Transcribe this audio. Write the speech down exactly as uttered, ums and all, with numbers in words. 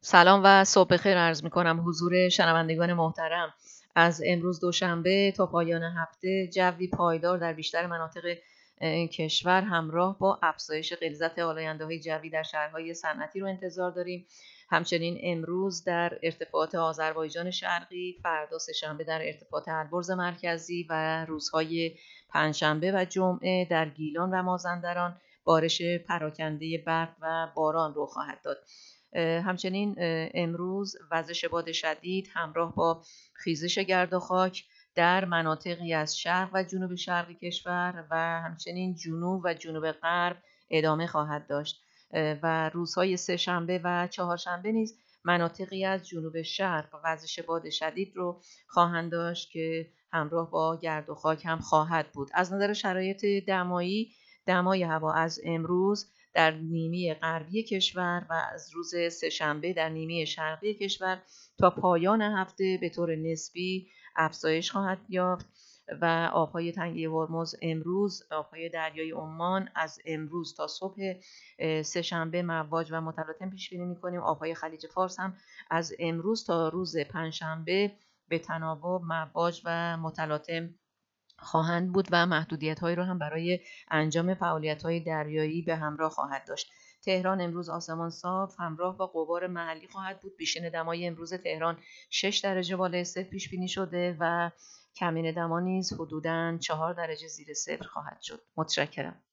سلام و صبح بخیر عرض می‌کنم حضور شنوندگان محترم. از امروز دوشنبه تا پایان هفته جوی پایدار در بیشتر مناطق اه، کشور همراه با افزایش غلظت آلاینده‌های جوی در شهرهای صنعتی رو انتظار داریم. همچنین امروز در ارتفاعات آذربایجان شرقی، فردا سه‌شنبه در ارتفاعات البرز مرکزی و روزهای پنجشنبه و جمعه در گیلان و مازندران بارش پراکنده برف و باران رخ خواهد داد. همچنین امروز وزش باد شدید همراه با خیزش گرد و خاک در مناطقی از شرق و جنوب شرق کشور و همچنین جنوب و جنوب غرب ادامه خواهد داشت و روزهای سه شنبه و چهارشنبه نیز مناطقی از جنوب شرق وزش باد شدید رو خواهند داشت که همراه با گرد و خاک هم خواهد بود. از نظر شرایط دمایی، دمای هوا از امروز در نیمه غربی کشور و از روز سه‌شنبه در نیمه شرقی کشور تا پایان هفته به طور نسبی افزایش خواهد یافت و آبهای تنگه هرمز امروز، آبهای دریای عمان از امروز تا صبح سه‌شنبه مواج و متلاطم پیش بینی می‌کنیم. آبهای خلیج فارس هم از امروز تا روز پنجشنبه به تناوب مواج و متلاطم خواهند بود و محدودیت‌هایی رو هم برای انجام فعالیت‌های دریایی به همراه خواهد داشت. تهران امروز آسمان صاف همراه با غبار محلی خواهد بود. بیشتر دمای امروز تهران شش درجه بالای صفر پیش بینی شده و کمین دما نیز حدوداً چهار درجه زیر صفر خواهد شد. متشکرم.